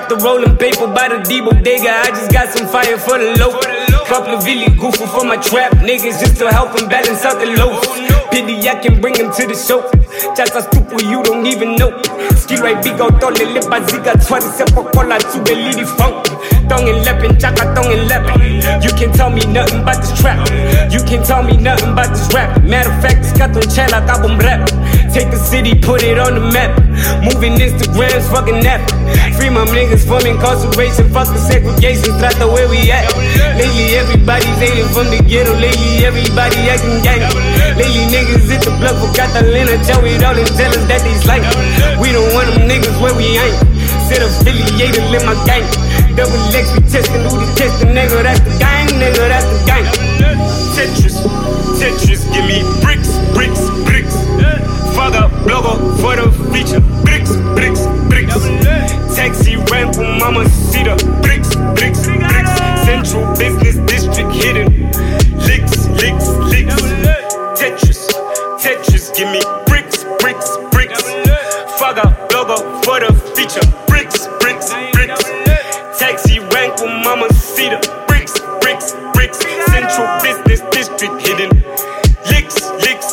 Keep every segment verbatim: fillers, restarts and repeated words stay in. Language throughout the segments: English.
Drop the rolling paper by the D bodega. I just got some fire for the low. Couple of really goofy for my trap niggas just to help him balance out the low. Pity I can bring him to the show. Just a stupid you don't even know. Ski right big out all the lip baziga twenty separate cola to the lady funk. Tongue and leppin', chaka tongue and leppin'. You can tell me nothing about this trap. You can tell me nothing about this rap. Matter of fact, it's got them chela album rap. Take the city, put it on the map. Moving Instagrams, fucking nap. Free my niggas from incarceration, fuck the segregation, trata where we at. Lately everybody's hating from the ghetto. Lately everybody acting gang. Lately niggas hit the blood for Catalina. Tell it all and tell us that they like. We don't want them niggas where we ain't. Sit affiliated in my gang. Double X, we testing who the testing, nigga, that's the gang, nigga, that's the gang. Tetris, Tetris, give me bricks, bricks, bricks. Fuck up, blogger for the feature. Bricks, bricks, bricks. Taxi ran for Mama Cedar. Bricks, bricks, bricks. Central business district hidden. Licks, licks, licks. Tetris, Tetris, give me bricks, bricks, bricks. Fuck up, blogger for the feature. Bricks, bricks, bricks. Taxi rank for Mama Cedar. Bricks, bricks, bricks. Central business district hidden. Licks, licks.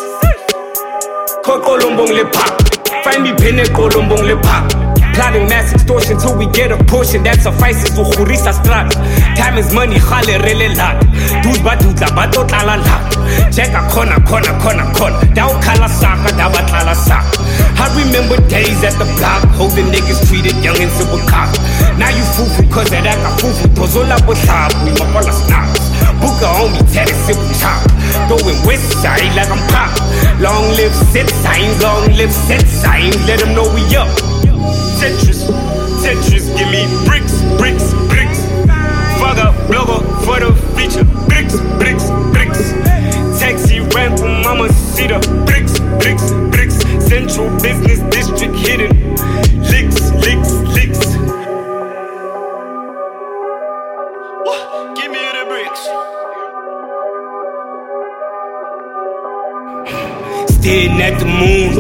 Kolombong le pop. Find me pin Kolombong le pop. Plotting mass extortion till we get a portion that suffices for Khurisa strat. Time is money, khale rele lot. Dudes batutla bato tlala lot. Check a corner, corner, corner, corner. Daw kala saka, dawa tlala saka. I remember days at the block, holding niggas treated young and super cock. Now you foo-foo cause that I got foo-foo. Tozola botlap, we makola snaps. Buka on me, tatted simple chop. Going west side like I'm pop. Long live set signs, long live set signs. Let them know we up. Tetris, Tetris, give me bricks, bricks, bricks. Fuck up, blogger for the feature. Bricks, bricks, bricks. Taxi ran from Mama Cedar. Bricks, bricks, bricks. Central business district hidden. Licks, licks, licks. What? Give me the bricks. Staring at the moon,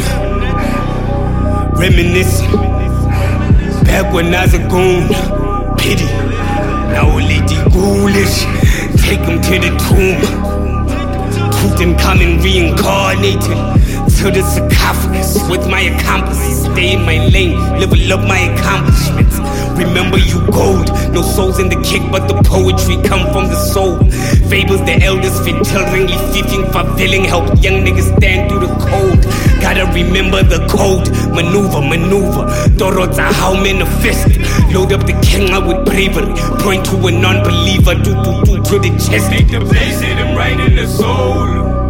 reminiscing. Back when I was a goon, pity. Now only the ghoulish. Take him to the tomb. Truth and coming reincarnated to the sarcophagus with my accomplices. Stay in my lane, level up my accomplishments. Remember you gold, no souls in the kick, but the poetry come from the soul. Fables the elders fit tiltingly fifing, fulfilling, help young niggas stand through the cold. Gotta remember the code, maneuver, maneuver. Dorota how manifest. Load up the king with bravery. Point to a non-believer, do do do to the chest. Take the place, hit him right in the soul.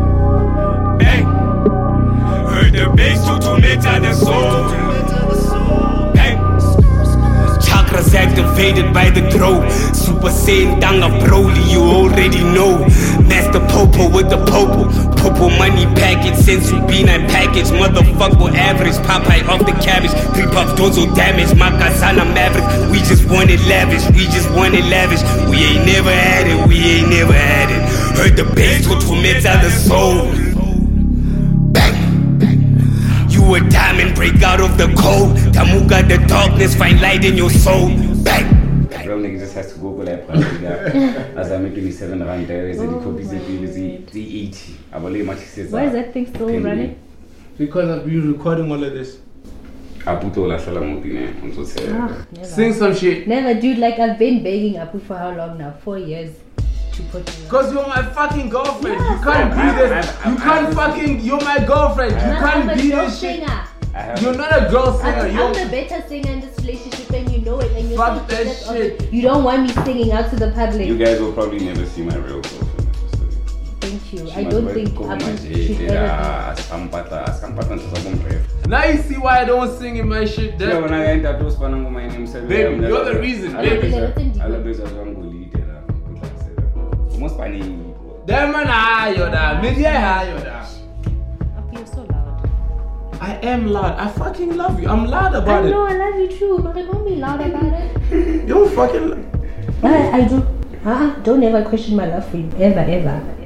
Bang. Heard the bass to to meta the soul. Bang. Chakras activated by the throat. Super Saiyan Danga Broly, you already know. Master Popo with the Popo. Popo money package, Sensu B nine package. Motherfucker average, Popeye off the cabbage. Three puff dozo damage, Makasana Maverick. We just wanted lavish, we just wanted lavish. We ain't never had it, we ain't never had it. Heard the bass go to meta the soul. Bang. You a diamond, break out of the cold. Tamuka the darkness, find light in your soul. Bang. Real nigga just has to Google that price. As I make twenty-seven rand there, is it the copies of the eighty? I believe much says why is that thing still running? Because I've been recording all of this. Aputo la shala mutine, I'm so sad. Sing some shit. Never, dude. Like I've been begging Apu for how long now? Four years to put me on. Cause you're my fucking girlfriend. Yeah, you can't I'm, be this. I'm, I'm, you can't I'm, fucking. You're my girlfriend. You I'm can't a be girl this shit. singer. You're not a girl singer. I'm, you're I'm the better singer in this relationship, and you know it. And you're fuck so that jealous of shit. it. You don't want me singing out to the public. You guys will probably never see my real girlfriend. Thank you. She I must don't work think over Apu my should jet, ever uh, Askampata, Askampata to some brave. Now you see why I don't sing in my shit. Yeah, when I enter those panango, my name said, Baby, you're the reason, baby. I love this as one go lead there. Almost funny. Damn man, I yoda. Maybe I yoda. Apu, you're so loud. I am loud. I fucking love you. I'm loud about I it. know I love you too, but I don't be loud about it. You fucking. I, I do. Uh-uh, don't ever question my love for you, ever, ever.